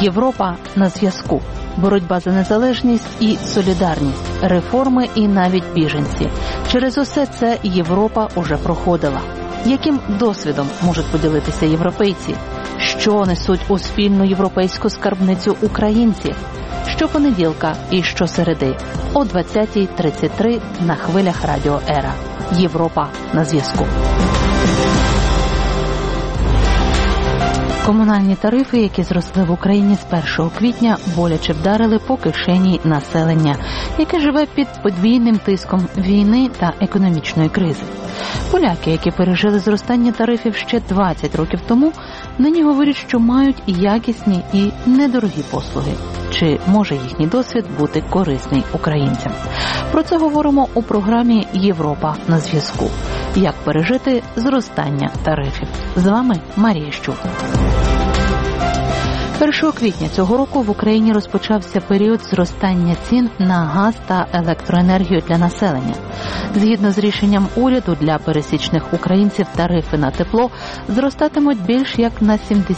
Європа на зв'язку. Боротьба за незалежність і солідарність, реформи і навіть біженці. Через усе це Європа уже проходила. Яким досвідом можуть поділитися європейці? Що несуть у спільну європейську скарбницю українці? Щопонеділка і щосереди о 20:33 на хвилях Радіо Ера. Європа на зв'язку. Комунальні тарифи, які зросли в Україні з 1 квітня, боляче вдарили по кишені населення, яке живе під подвійним тиском війни та економічної кризи. Поляки, які пережили зростання тарифів ще 20 років тому, нині говорять, що мають якісні і недорогі послуги. Чи може їхній досвід бути корисний українцям? Про це говоримо у програмі «Європа на зв'язку». Як пережити зростання тарифів? З вами Марія Щур. 1 квітня цього року в Україні розпочався період зростання цін на газ та електроенергію для населення. Згідно з рішенням уряду, для пересічних українців тарифи на тепло зростатимуть більш як на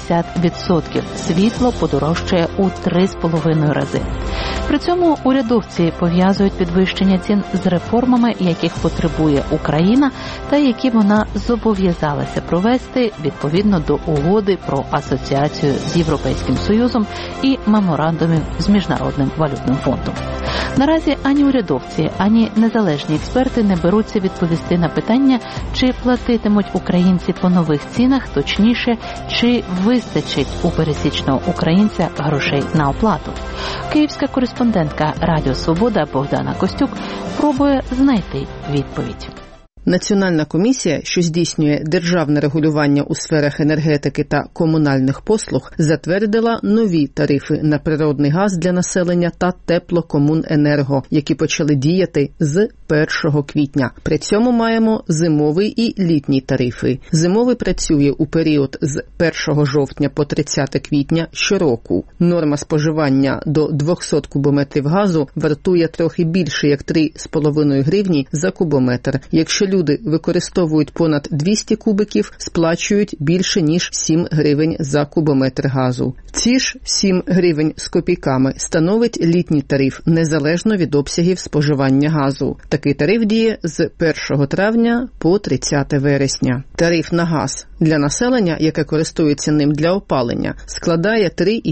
70%. Світло подорожчає у 3,5 рази. При цьому урядовці пов'язують підвищення цін з реформами, яких потребує Україна та які вона зобов'язалася провести відповідно до угоди про асоціацію з Європейським Союзом і меморандумів з Міжнародним валютним фондом. Наразі ані урядовці, ані незалежні експерти не беруться відповісти на питання, чи платитимуть українці по нових цінах, точніше, чи вистачить у пересічного українця грошей на оплату. Київська кореспондентка Радіо Свобода Богдана Костюк пробує знайти відповідь. Національна комісія, що здійснює державне регулювання у сферах енергетики та комунальних послуг, затвердила нові тарифи на природний газ для населення та теплокомуненерго, які почали діяти з 1 квітня. При цьому маємо зимовий і літній тарифи. Зимовий працює у період з 1 жовтня по 30 квітня щороку. Норма споживання до 200 кубометрів газу вартує трохи більше, як 3,5 гривні за кубометр. Якщо люди використовують понад 200 кубиків, сплачують більше, ніж 7 гривень за кубометр газу. Ці ж 7 гривень з копійками становить літній тариф, незалежно від обсягів споживання газу. Такий тариф діє з 1 травня по 30 вересня. Тариф на газ для населення, яке користується ним для опалення, складає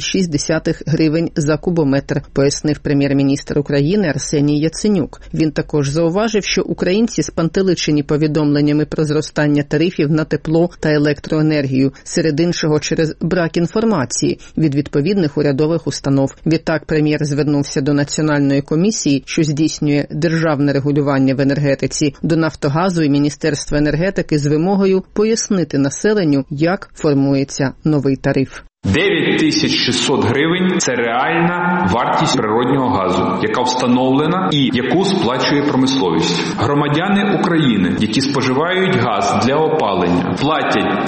3,6 гривень за кубометр, пояснив прем'єр-міністр України Арсеній Яценюк. Він також зауважив, що українці спантеличені повідомленнями про зростання тарифів на тепло та електроенергію, серед іншого через брак інформації від відповідних урядових установ. Відтак прем'єр звернувся до Національної комісії, що здійснює державне регулювання в енергетиці, до Нафтогазу і Міністерства енергетики з вимогою пояснити населенню, як формується новий тариф. 9600 гривень – це реальна вартість природнього газу, яка встановлена і яку сплачує промисловість. Громадяни України, які споживають газ для опалення, платять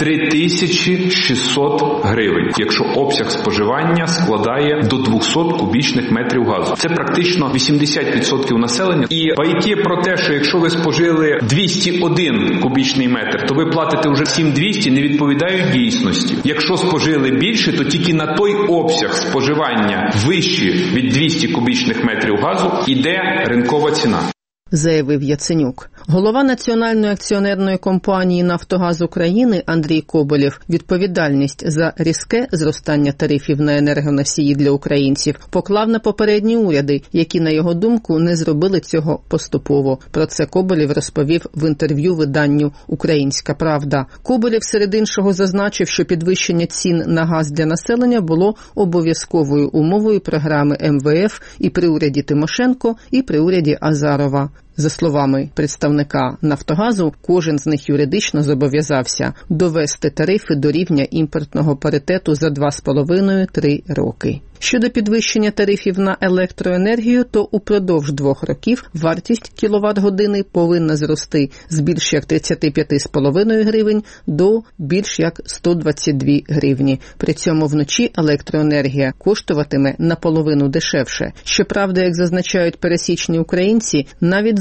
3600 гривень, якщо обсяг споживання складає до 200 кубічних метрів газу. Це практично 80% населення. І байки про те, що якщо ви спожили 201 кубічний метр, то ви платите вже 7200, не відповідають дійсності. Якщо спожили більше, то тільки на той обсяг споживання вищий від 200 кубічних метрів газу іде ринкова ціна. Заявив Яценюк. Голова Національної акціонерної компанії «Нафтогаз України» Андрій Коболєв відповідальність за різке зростання тарифів на енергоносії для українців поклав на попередні уряди, які, на його думку, не зробили цього поступово. Про це Коболєв розповів в інтерв'ю виданню «Українська правда». Коболєв, серед іншого, зазначив, що підвищення цін на газ для населення було обов'язковою умовою програми МВФ і при уряді Тимошенко, і при уряді Азарова. За словами представника «Нафтогазу», кожен з них юридично зобов'язався довести тарифи до рівня імпортного паритету за 2,5-3 роки. Щодо підвищення тарифів на електроенергію, то упродовж 2 років вартість кіловат-години повинна зрости з більш як 35,5 гривень до більш як 122 гривні. При цьому вночі електроенергія коштуватиме наполовину дешевше. Щоправда, як зазначають пересічні українці, навіть з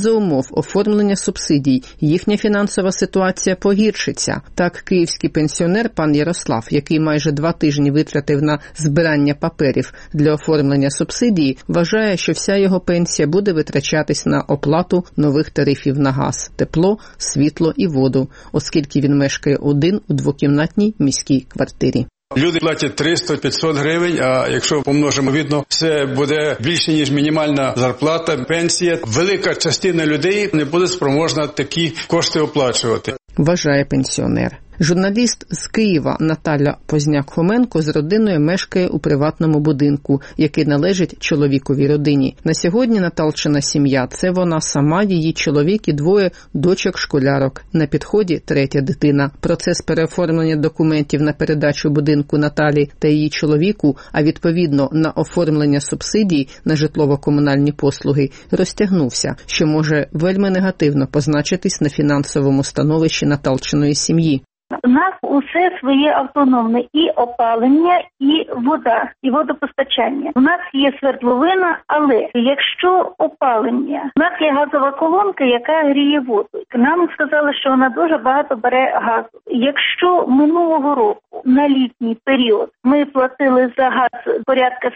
за умов оформлення субсидій їхня фінансова ситуація погіршиться. Так, київський пенсіонер пан Ярослав, який майже 2 тижні витратив на збирання паперів для оформлення субсидії, вважає, що вся його пенсія буде витрачатись на оплату нових тарифів на газ, тепло, світло і воду, оскільки він мешкає один у двокімнатній міській квартирі. Люди платять 300-500 гривень, а якщо помножимо, видно, це буде більше, ніж мінімальна зарплата, пенсія. Велика частина людей не буде спроможна такі кошти оплачувати. Вважає пенсіонер. Журналіст з Києва Наталя Позняк-Хоменко з родиною мешкає у приватному будинку, який належить чоловіковій родині. На сьогодні Наталчина сім'я – це вона сама, її чоловік і 2 дочок-школярок. На підході 3-я дитина. Процес переоформлення документів на передачу будинку Наталі та її чоловіку, а відповідно на оформлення субсидій на житлово-комунальні послуги, розтягнувся, що може вельми негативно позначитись на фінансовому становищі Наталчиної сім'ї. У нас усе своє автономне, і опалення, і вода, і водопостачання. У нас є свердловина, але якщо опалення, у нас є газова колонка, яка гріє воду. Нам сказали, що вона дуже багато бере газу. Якщо минулого року на літній період ми платили за газ порядка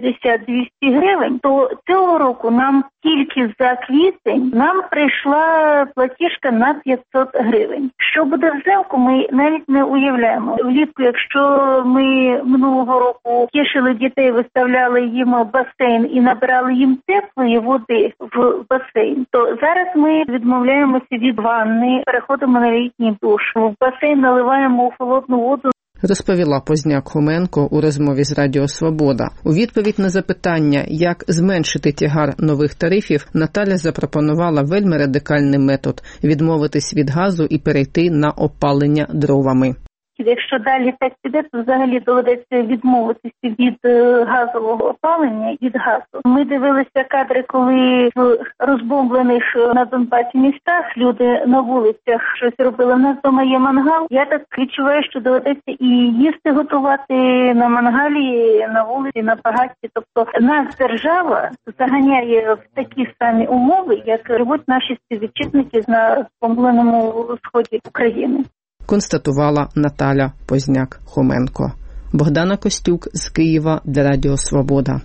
150-200 гривень, то цього року нам тільки за квітень нам прийшла платіжка на 500 гривень. Що буде взимку, ми навіть не уявляємо. Влітку, якщо ми минулого року тішили дітей, виставляли їм басейн і набирали їм теплої води в басейн, то зараз ми відмовляємося від ванни, переходимо на літній душ. В басейн наливаємо холодну воду. Розповіла Позняк-Хоменко у розмові з Радіо Свобода. У відповідь на запитання, як зменшити тягар нових тарифів, Наталя запропонувала вельми радикальний метод – відмовитись від газу і перейти на опалення дровами. Якщо далі так піде, то взагалі доведеться відмовитися від газового опалення, від газу. Ми дивилися кадри, коли в розбомблених на Донбасі містах люди на вулицях щось робили. У нас вдома є мангал. Я так відчуваю, що доведеться і їсти готувати на мангалі, на вулиці, на багатті. Тобто нас держава заганяє в такі самі умови, як живуть наші співвітчизники на розбомбленому сході України. Констатувала Наталя Позняк-Хоменко. Богдана Костюк з Києва для Радіо Свобода.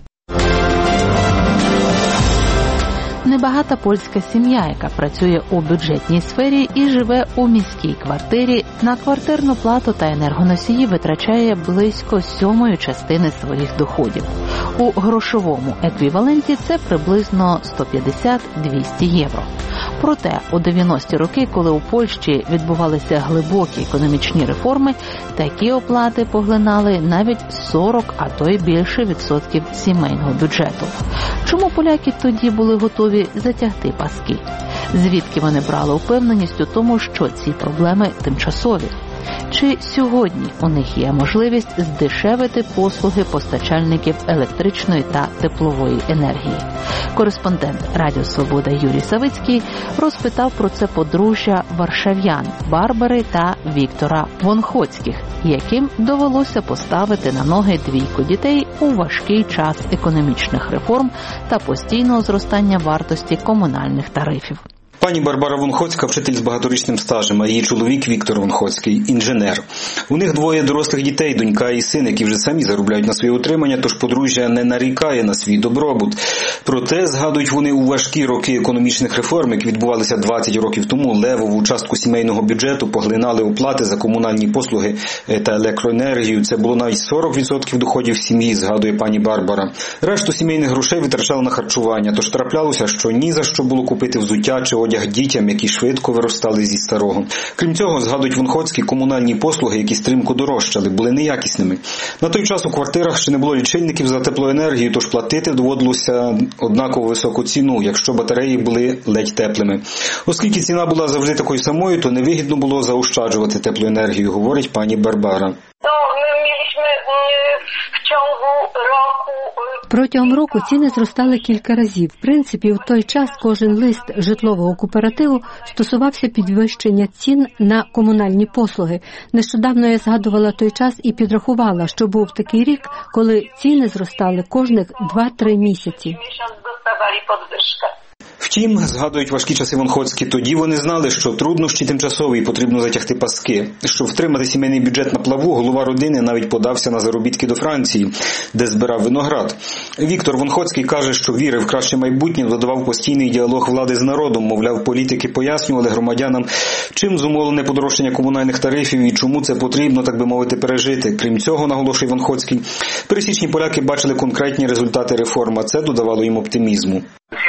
Небагата польська сім'я, яка працює у бюджетній сфері і живе у міській квартирі, на квартирну плату та енергоносії витрачає близько 7-ї частини своїх доходів. У грошовому еквіваленті це приблизно 150-200 євро. Проте у 90-ті роки, коли у Польщі відбувалися глибокі економічні реформи, такі оплати поглинали навіть 40, а то й більше відсотків сімейного бюджету. Чому поляки тоді були готові затягти паски? Звідки вони брали упевненість у тому, що ці проблеми тимчасові? Чи сьогодні у них є можливість здешевити послуги постачальників електричної та теплової енергії? Кореспондент Радіо Свобода Юрій Савицький розпитав про це подружжя варшав'ян Барбари та Віктора Вонходських, яким довелося поставити на ноги 2 дітей у важкий час економічних реформ та постійного зростання вартості комунальних тарифів. Пані Барбара Вонходська – вчитель з багаторічним стажем, а її чоловік Віктор Вонходський – інженер. У них 2 дорослих дітей, донька і син, які вже самі заробляють на своє утримання, тож подружжя не нарікає на свій добробут. Проте, згадують вони, у важкі роки економічних реформ, які відбувалися 20 років тому, левову частку сімейного бюджету поглинали оплати за комунальні послуги та електроенергію. Це було навіть 40% доходів сім'ї, згадує пані Барбара. Решту сімейних грошей витрачали на харчування, тож траплялося, що ні за що було купити взуття чи одяг дітям, які швидко виростали зі старого. Крім цього, згадують Вонходські, комунальні послуги, які стрімко дорожчали, були неякісними. На той час у квартирах ще не було лічильників за теплоенергію, тож платити доводилося однаково високу ціну, якщо батареї були ледь теплими. Оскільки ціна була завжди такою самою, то невигідно було заощаджувати теплоенергію, говорить пані Барбара. Протягом року ціни зростали кілька разів. В принципі, в той час кожен лист житлового кооперативу стосувався підвищення цін на комунальні послуги. Нещодавно я згадувала той час і підрахувала, що був такий рік, коли ціни зростали кожних 2-3 місяці. Втім, згадують важкі часи Вонходські, тоді вони знали, що труднощі тимчасові, потрібно затягти паски. Щоб втримати сімейний бюджет на плаву, голова родини навіть подався на заробітки до Франції, де збирав виноград. Віктор Вонходський каже, що вірив в краще майбутнє, додавав постійний діалог влади з народом, мовляв, політики пояснювали громадянам, чим зумовлене подорожчання комунальних тарифів і чому це потрібно, так би мовити, пережити. Крім цього, наголошує Вонходський, пересічні поляки бачили конкретні результати реформ, а це додавало їм оптимізму.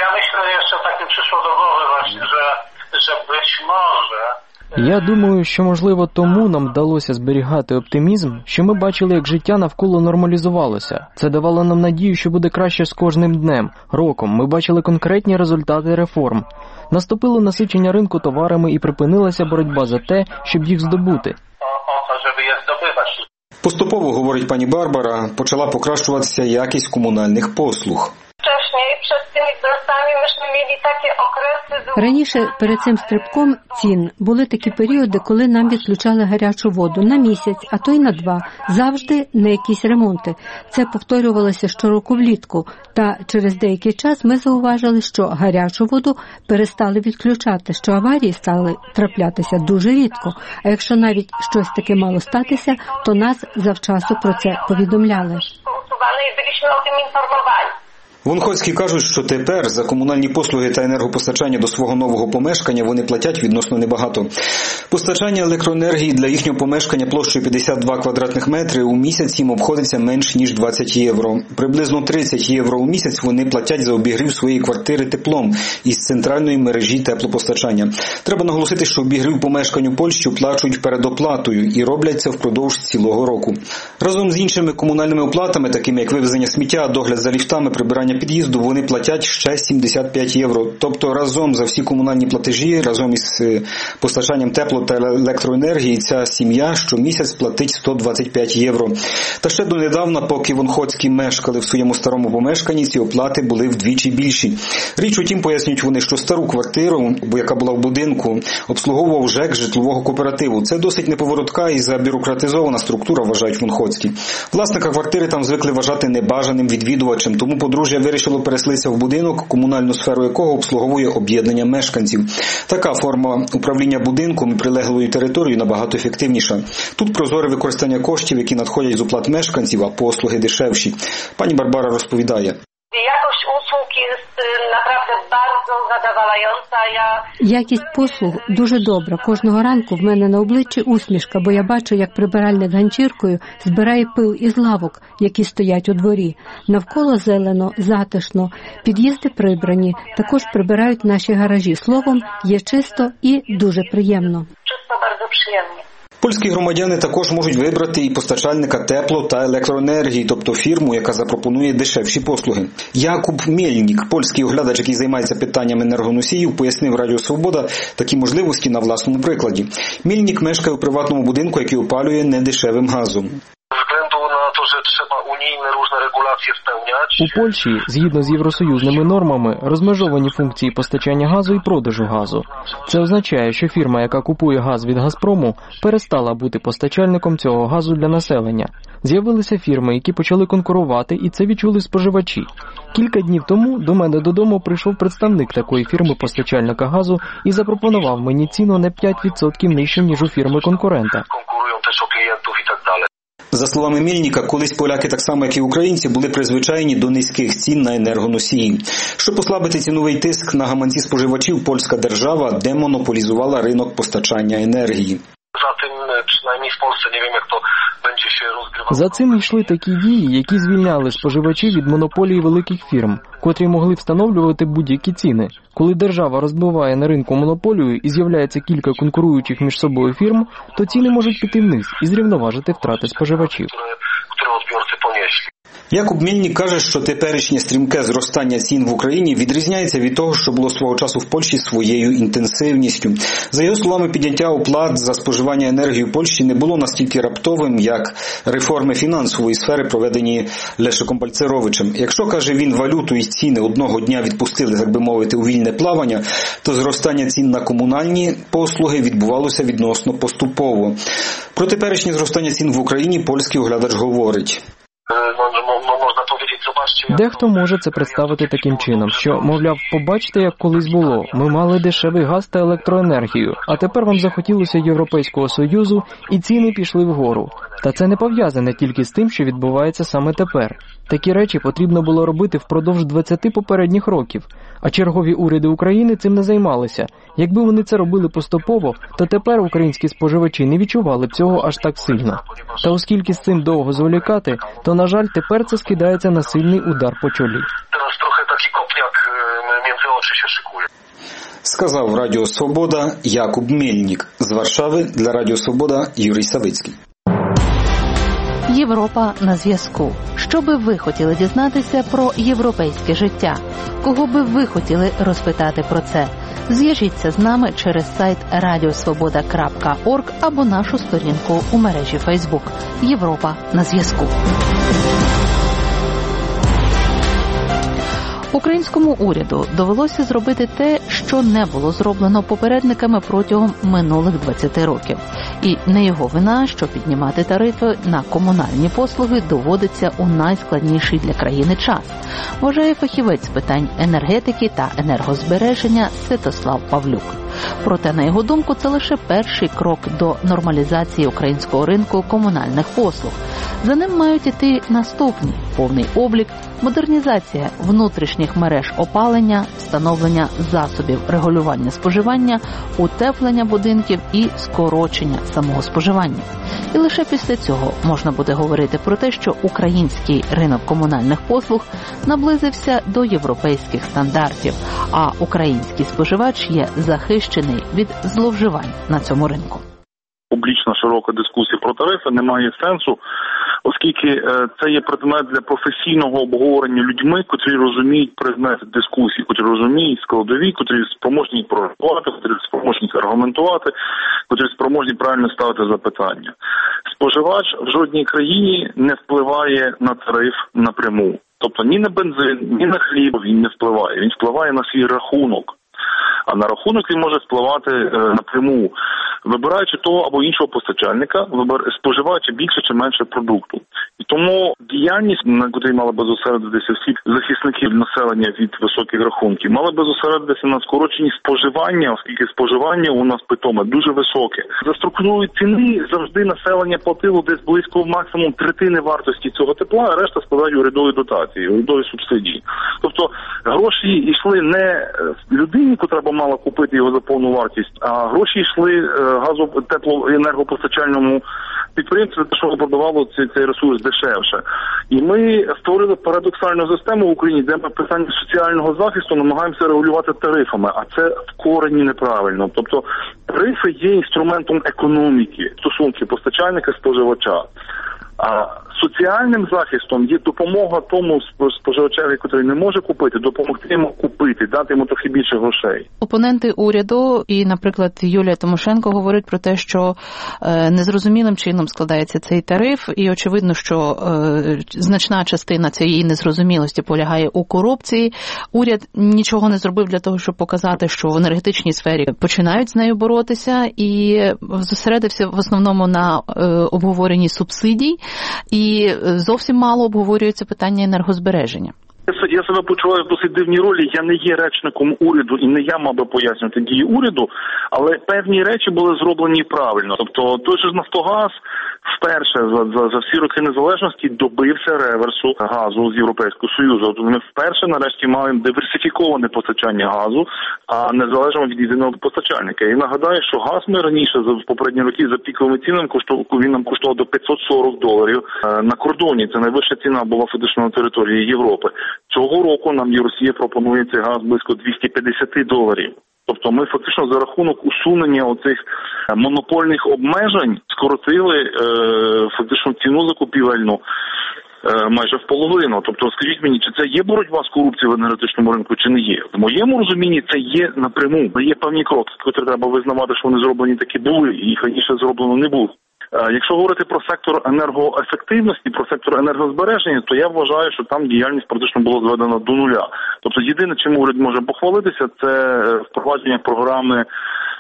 Я думаю, що, можливо, тому нам вдалося зберігати оптимізм, що ми бачили, як життя навколо нормалізувалося. Це давало нам надію, що буде краще з кожним днем, роком. Ми бачили конкретні результати реформ. Наступило насичення ринку товарами і припинилася боротьба за те, щоб їх здобути. Поступово, говорить пані Барбара, почала покращуватися якість комунальних послуг. Раніше перед цим стрибком цін були такі періоди, коли нам відключали гарячу воду на місяць, а то й на 2, завжди на якісь ремонти. Це повторювалося щороку влітку, та через деякий час ми зауважили, що гарячу воду перестали відключати, що аварії стали траплятися дуже рідко, а якщо навіть щось таке мало статися, то нас завчасу про це повідомляли. Вонходські кажуть, що тепер за комунальні послуги та енергопостачання до свого нового помешкання вони платять відносно небагато. Постачання електроенергії для їхнього помешкання площею 52 квадратних метри у місяць їм обходиться менш ніж 20 євро. Приблизно 30 євро у місяць вони платять за обігрів своєї квартири теплом із центральної мережі теплопостачання. Треба наголосити, що обігрів помешкань у Польщі оплачують передоплатою і роблять це впродовж цілого року. Разом з іншими комунальними оплатами, такими як вивезення сміття, догляд за ліфтами, прибирання під'їзду, вони платять ще 75 євро. Тобто разом за всі комунальні платежі, разом із постачанням тепло та електроенергії, ця сім'я щомісяць платить 125 євро. Та ще донедавна, поки Вонходські мешкали в своєму старому помешканні, ці оплати були вдвічі більші. Річ у тім, пояснюють вони, що стару квартиру, яка була в будинку, обслуговував ЖЕК житлового кооперативу. Це досить неповоротка і забюрократизована структура, вважають Вонходські. Власника квартири там звикли вважати небажаним відвідувачем, тому подружжя вирішило переселитися в будинок, комунальну сферу якого обслуговує об'єднання мешканців. Така форма управління будинком і прилеглою територією набагато ефективніша. Тут прозоре використання коштів, які надходять з оплат мешканців, а послуги дешевші. Пані Барбара розповідає. Якість послуг дуже добра. Кожного ранку в мене на обличчі усмішка, бо я бачу, як прибиральник ганчіркою збирає пил із лавок, які стоять у дворі. Навколо зелено, затишно, під'їзди прибрані, також прибирають наші гаражі. Словом, є чисто і дуже приємно. Чисто, дуже приємно. Польські громадяни також можуть вибрати і постачальника тепло та електроенергії, тобто фірму, яка запропонує дешевші послуги. Якуб Мєльнік, польський оглядач, який займається питанням енергоносіїв, пояснив Радіо Свобода такі можливості на власному прикладі. Мєльнік мешкає у приватному будинку, який опалює недешевим газом. У Польщі, згідно з євросоюзними нормами, розмежовані функції постачання газу і продажу газу. Це означає, що фірма, яка купує газ від «Газпрому», перестала бути постачальником цього газу для населення. З'явилися фірми, які почали конкурувати, і це відчули споживачі. Кілька днів тому до мене додому прийшов представник такої фірми-постачальника газу і запропонував мені ціну на 5% нижче, ніж у фірми-конкурента. За словами Мєльніка, колись поляки, так само як і українці, були призвичайні до низьких цін на енергоносії. Щоб послабити ціновий тиск на гаманці споживачів, польська держава демонополізувала ринок постачання енергії. За цим йшли такі дії, які звільняли споживачів від монополії великих фірм, котрі могли встановлювати будь-які ціни. Коли держава розбиває на ринку монополію і з'являється кілька конкуруючих між собою фірм, то ціни можуть піти вниз і зрівноважити втрати споживачів. Якуб Мєльнік каже, що теперішнє стрімке зростання цін в Україні відрізняється від того, що було свого часу в Польщі своєю інтенсивністю. За його словами, підняття оплат за споживання енергії в Польщі не було настільки раптовим, як реформи фінансової сфери, проведені Лешиком Бальцеровичем. Якщо, каже він, валюту і ціни одного дня відпустили, так би мовити, у вільне плавання, то зростання цін на комунальні послуги відбувалося відносно поступово. Про теперішнє зростання цін в Україні польський оглядач говорить. Дехто може це представити таким чином, що, мовляв, побачите, як колись було, ми мали дешевий газ та електроенергію, а тепер вам захотілося Європейського Союзу і ціни пішли вгору. Та це не пов'язане тільки з тим, що відбувається саме тепер. Такі речі потрібно було робити впродовж 20 попередніх років, а чергові уряди України цим не займалися. Якби вони це робили поступово, то тепер українські споживачі не відчували б цього аж так сильно. Та оскільки з цим довго зволікати, то, на жаль, тепер це скидається на сильний удар по чолі. Teraz trochę taki kopniak między oczy się szykuje. Сказав Радіо Свобода Якуб Мельник. З Варшави для Радіо Свобода Юрій Савицький. Європа на зв'язку. Що би ви хотіли дізнатися про європейське життя? Кого би ви хотіли розпитати про це? Зв'яжіться з нами через сайт radiosvoboda.org або нашу сторінку у мережі Facebook. Європа на зв'язку. Українському уряду довелося зробити те, що не було зроблено попередниками протягом минулих 20 років. І не його вина, що піднімати тарифи на комунальні послуги доводиться у найскладніший для країни час, вважає фахівець з питань енергетики та енергозбереження Святослав Павлюк. Проте, на його думку, це лише перший крок до нормалізації українського ринку комунальних послуг. За ним мають іти наступні – повний облік, модернізація внутрішніх мереж опалення, встановлення засобів регулювання споживання, утеплення будинків і скорочення самого споживання. І лише після цього можна буде говорити про те, що український ринок комунальних послуг наблизився до європейських стандартів, а український споживач є захищений від зловживань на цьому ринку. Публічна широка дискусія про тарифи не має сенсу, оскільки це є предмет для професійного обговорення людьми, котрі розуміють предмет дискусії, котрі розуміють складові, котрі спроможні прорахувати, котрі спроможні аргументувати, котрі спроможні правильно ставити запитання. Споживач в жодній країні не впливає на тариф напряму. Тобто ні на бензин, ні на хліб він не впливає. Він впливає на свій рахунок. А на рахунок він може впливати напряму, вибираючи того або іншого постачальника, споживаючи більше чи менше продукту. І тому діяльність, на котрій мали би зосередитися всі захисники населення від високих рахунків, мали би зосередитися на скороченні споживання, оскільки споживання у нас питоме дуже високе. За структурою ціни завжди населення платило десь близько максимум третини вартості цього тепла, а решта складають урядові дотації, урядові субсидії. Тобто гроші йшли не людині, котра б мала купити його за повну вартість, а гроші йшли теплоенергопостачальному підприємству, що продавало цей ресурс дешевше. І ми створили парадоксальну систему в Україні, де ми питання соціального захисту намагаємося регулювати тарифами, а це в корені неправильно. Тобто тарифи є інструментом економіки, стосунки постачальника і споживача. А соціальним захистом є допомога тому споживачеві, який не може купити, допомогти йому купити, дати йому трохи більше грошей. Опоненти уряду і, наприклад, Юлія Тимошенко говорить про те, що незрозумілим чином складається цей тариф, і очевидно, що значна частина цієї незрозумілості полягає у корупції. Уряд нічого не зробив для того, щоб показати, що в енергетичній сфері починають з нею боротися, і зосередився в основному на обговоренні субсидій, і зовсім мало обговорюється питання енергозбереження. Я себе почуваю в досить дивній ролі. Я не є речником уряду і не я мав би пояснювати дії уряду, але певні речі були зроблені правильно. Тобто той же Нафтогаз вперше за всі роки незалежності добився реверсу газу з Європейського Союзу. Тобто ми вперше нарешті маємо диверсифіковане постачання газу, а незалежно від єдиного постачальника. І нагадаю, що газ ми раніше в попередні роки за піковими цінами він нам коштував до $540 на кордоні. Це найвища ціна була фактично на території Європи. Цього року нам Росія пропонує цей газ близько $250. Тобто ми фактично за рахунок усунення оцих монопольних обмежень скоротили фактично ціну закупівельну майже в половину. Тобто скажіть мені, чи це є боротьба з корупцією в енергетичному ринку, чи не є? В моєму розумінні це є напряму. Є певні кроки, які треба визнавати, що вони зроблені такі були, і їх раніше зроблено не було. Якщо говорити про сектор енергоефективності, про сектор енергозбереження, то я вважаю, що там діяльність практично була зведена до нуля. Тобто єдине, чим уряд може похвалитися, це впровадження програми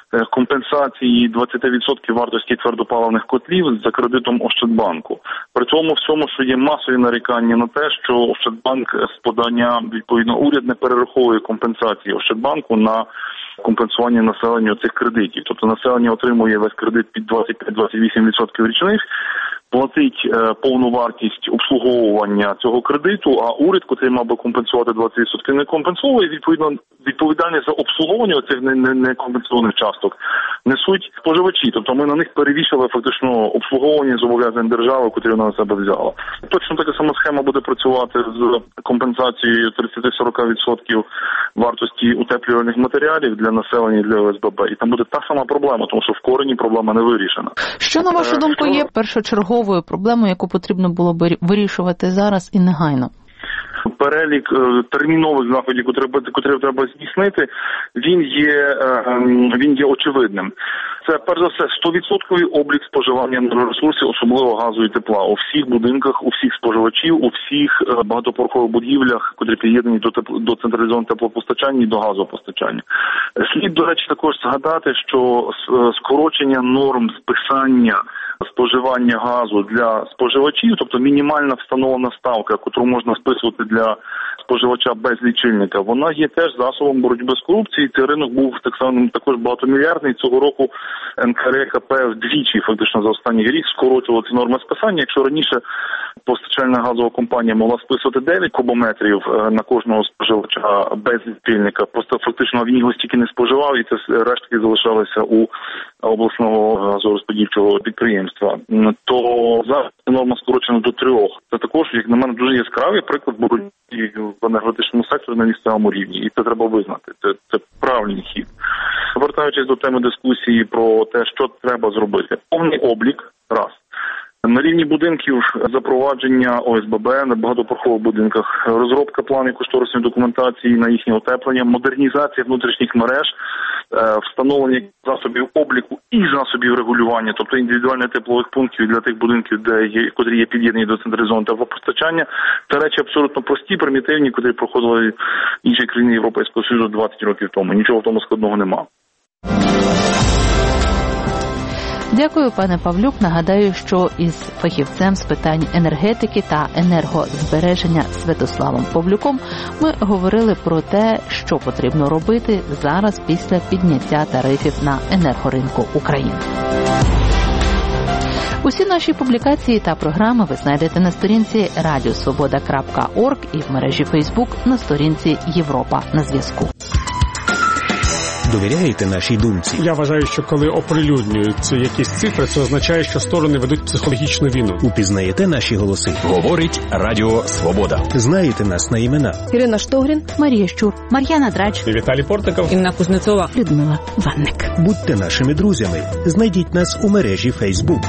компенсації 20% вартості твердопаливних котлів за кредитом Ощадбанку. При цьому всьому, що є масові нарікання на те, що Ощадбанк з подання, відповідно, уряд не перераховує компенсації Ощадбанку на компенсування населенню цих кредитів. Тобто населення отримує весь кредит під 25-28% річних, платить повну вартість обслуговування цього кредиту, а уряд, котрий мав би компенсувати 20%, не компенсує. Відповідно, відповідальність за обслуговування цих некомпенсованих часток несуть споживачі. Тобто ми на них перевішали фактично обслуговування зобов'язань держави, котрі вона на себе взяла. Точно така сама схема буде працювати з компенсацією 30-40% вартості утеплювальних матеріалів для населення і для ОСББ. І там буде та сама проблема, тому що в корені проблема не вирішена. Що, на вашу думку, є першочерговою проблемою, яку потрібно було б вирішувати зараз і негайно? Перелік термінових заходів, котрі треба здійснити, він є очевидним. Це, перш за все, 100% облік споживання енергоресурсів, особливо газу і тепла, у всіх будинках, у всіх споживачів, у всіх багатоповерхових будівлях, котрі під'єднані до централізованого теплопостачання і до газопостачання. Слід, до речі, також згадати, що скорочення норм списання споживання газу для споживачів, тобто мінімальна встановлена ставка, яку можна списувати для споживача без лічильника, вона є теж засобом боротьби з корупцією. Цей ринок був також багатомільярдний. Цього року НКРЕКП вдвічі фактично за останній рік скорочувало ці норми списання. Якщо раніше постачальна газова компанія могла списувати 9 кубометрів на кожного споживача без лічильника, просто фактично він його стільки не споживав, і це рештки залишалися у обласного газорозподільчого підприємства, то зараз норма скорочена до 3. Це також, як на мене, дуже яскравий приклад боротьби в енергетичному секторі на місцевому рівні. І це треба визнати. Це правильний хід. Повертаючись до теми дискусії про те, що треба зробити. Повний облік, раз. На рівні будинків запровадження ОСББ на багатоповерхових будинках, розробка планів кошторисної документації на їхнє утеплення, модернізація внутрішніх мереж, встановлення засобів обліку і засобів регулювання, тобто індивідуальних теплових пунктів для тих будинків, котрі є під'єднані до централізованого теплопостачання. Це речі абсолютно прості, примітивні, котрі проходили інші країни Європейського Союзу 20 років тому. Нічого в тому складного нема. Дякую, пане Павлюк. Нагадаю, що із фахівцем з питань енергетики та енергозбереження Святославом Павлюком ми говорили про те, що потрібно робити зараз після підняття тарифів на енергоринку України. Усі наші публікації та програми ви знайдете на сторінці radiosvoboda.org і в мережі Facebook на сторінці Європа на зв'язку. Довіряєте нашій думці? Я вважаю, що коли оприлюднюються якісь цифри, це означає, що сторони ведуть психологічну війну. Упізнаєте наші голоси? Говорить Радіо Свобода. Знаєте нас на імена? Ірина Штогрін, Марія Щур, Мар'яна Драч, Віталій Портников, Інна Кузнецова, Людмила Ванник. Будьте нашими друзями. Знайдіть нас у мережі Facebook.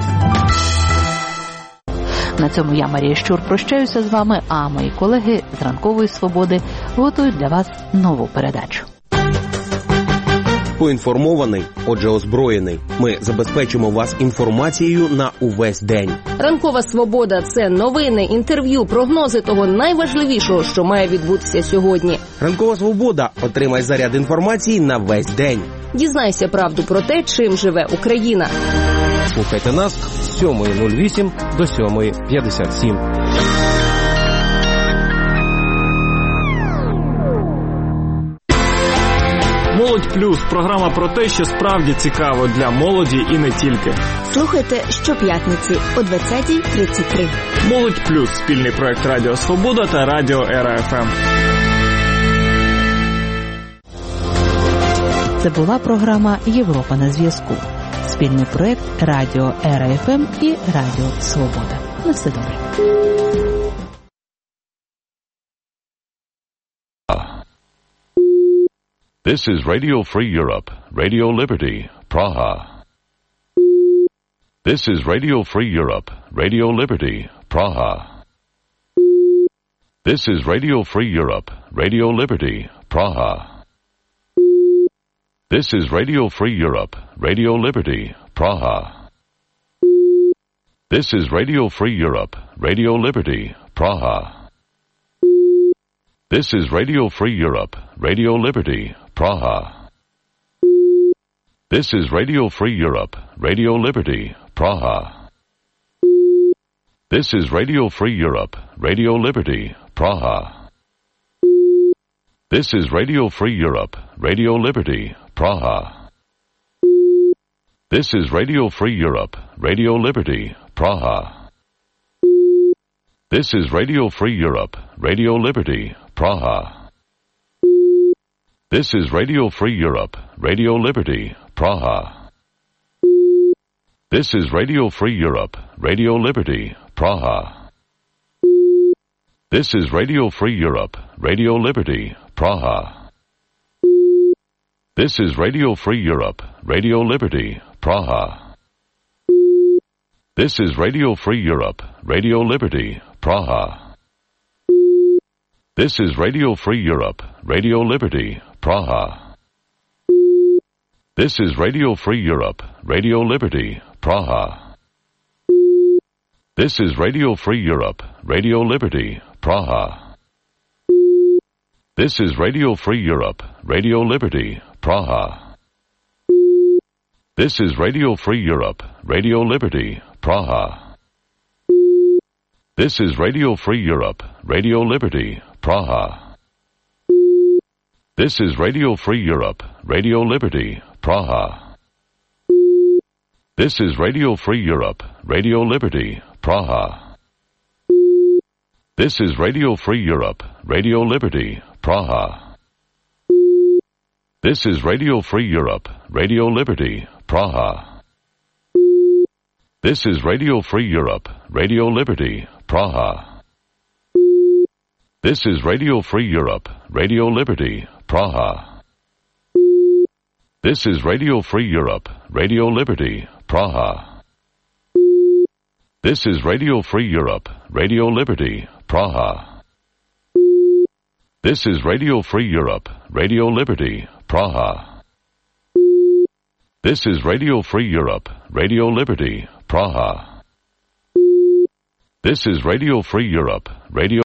На цьому я, Марія Щур, прощаюся з вами, а мої колеги з Ранкової Свободи готують для вас нову передачу. Поінформований, отже озброєний. Ми забезпечимо вас інформацією на увесь день. Ранкова Свобода – це новини, інтерв'ю, прогнози того найважливішого, що має відбутися сьогодні. Ранкова Свобода. Отримай заряд інформації на весь день. Дізнайся правду про те, чим живе Україна. Слухайте нас з 7:08 до 7:57. Молодь Плюс – програма про те, що справді цікаво для молоді і не тільки. Слухайте щоп'ятниці о 20:33. Молодь Плюс – спільний проект Радіо Свобода та Радіо Ера ФМ. Це була програма «Європа на зв'язку». Спільний проект Радіо Ера ФМ і Радіо Свобода. На все добре. This is Radio Free Europe, Radio Liberty, Praha. This is Radio Free Europe, Radio Liberty, Praha. This is Radio Free Europe, Radio Liberty, Praha. This is Radio Free Europe, Radio Liberty, Praha. This is Radio Free Europe, Radio Liberty, Praha. This is Radio Free Europe, Radio Liberty, Praha. This is Radio Free Europe, Radio Liberty, Praha. This is Radio Free Europe, Radio Liberty, Praha. This is Radio Free Europe, Radio Liberty, Praha. This is Radio Free Europe, Radio Liberty, Praha. This is Radio Free Europe, Radio Liberty, Praha. This is Radio Free Europe, Radio Liberty, Praha. This is Radio Free Europe, Radio Liberty, Praha. This is Radio Free Europe, Radio Liberty, Praha. This is Radio Free Europe, Radio Liberty, Praha. This is Radio Free Europe, Radio Liberty, Praha. This is Radio Free Europe, Radio Liberty, Praha. This is Radio Free Europe, Radio Liberty, Praha. This is Radio Free Europe, Radio Liberty, Praha. This is Radio Free Europe, Radio Liberty, Praha. This is Radio Free Europe, Radio Liberty, Praha. This is Radio Free Europe, Radio Liberty, Praha. This is Radio Free Europe, Radio Liberty, Praha. This is Radio Free Europe, Radio Liberty, Praha. This is Radio Free Europe, Radio Liberty, Praha. This is Radio Free Europe, Radio Liberty, Praha. This is Radio Free Europe, Radio Liberty, Praha. This is Radio Free Europe, Radio Liberty, Praha. This is Radio Free Europe, Radio Liberty, Praha. This is Radio Free Europe, Radio Liberty, Praha. This is Radio Free Europe, Radio Liberty, Praha. This is Radio Free Europe, Radio Liberty, Praha. This is Radio Free Europe, Radio